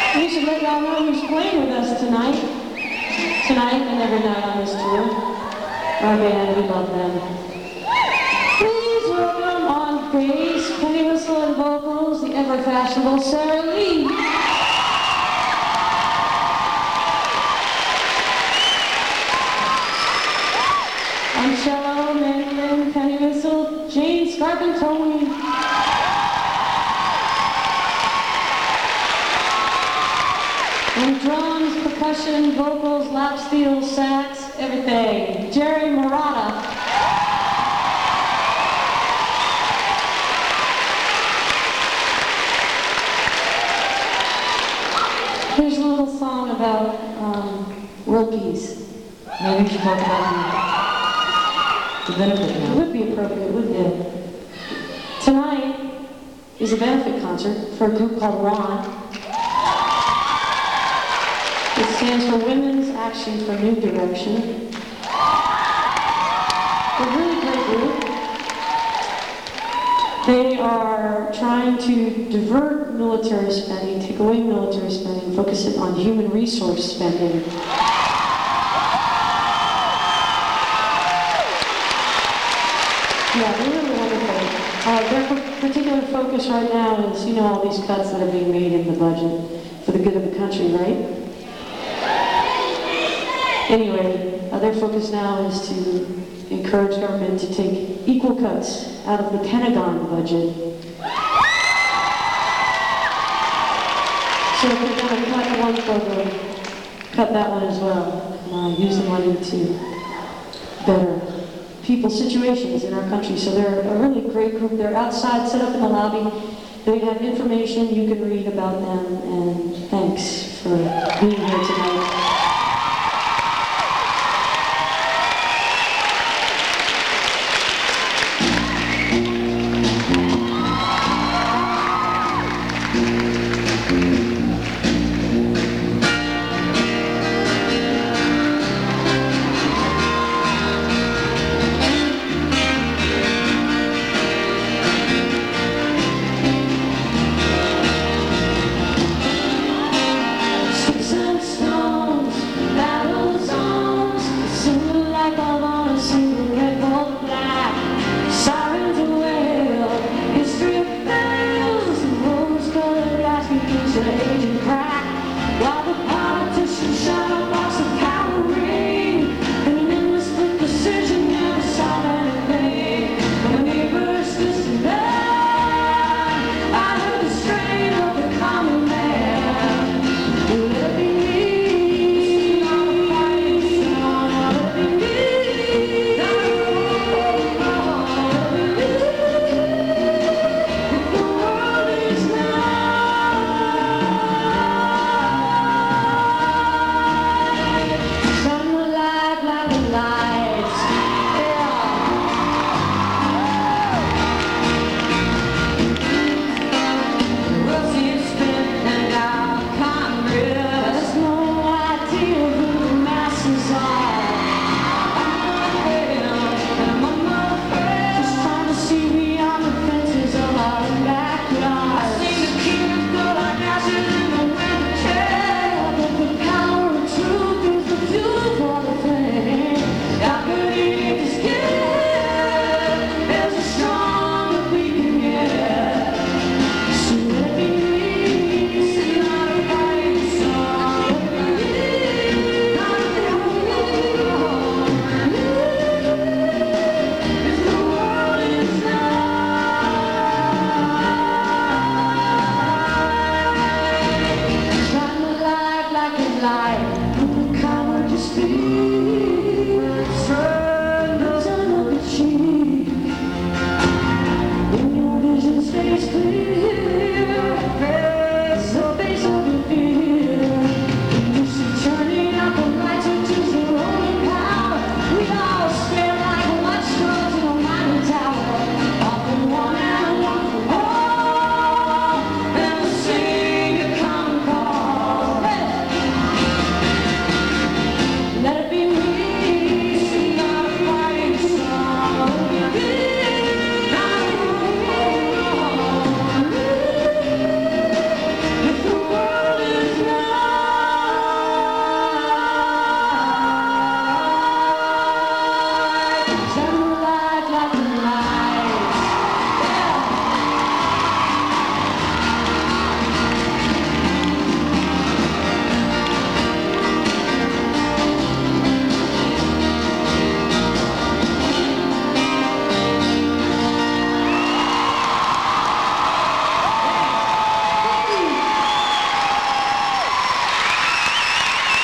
We should let y'all know who's playing with us tonight. Tonight and every night on this tour. Our band, we love them. Please welcome on bass, penny whistle and vocals, the ever-fashionable Sarah Lee. On cello, mandolin, penny whistle, Jane Scarpantoni. On drums, percussion, vocals, lap steel, sax, everything, Jerry Murata. Here's a little song about world peace. Maybe we should talk about the benefit It now. would be appropriate, wouldn't it? Tonight is a benefit concert for a group called WAN. It stands for Women's Action for New Direction. They're a really great group. They are trying to divert military spending, take away military spending, focus it on human resource spending. Yeah, they're really wonderful. Their particular focus right now is, you know, all these cuts that are being made in the budget for the good of the country, right? Anyway, their focus now is to encourage government to take equal cuts out of the Pentagon budget. So if they're going to cut one program, cut that one as well. Use the money to better people's situations in our country. So they're a really great group. They're outside, set up in the lobby. They have information you can read about them, and thanks for being here tonight. While the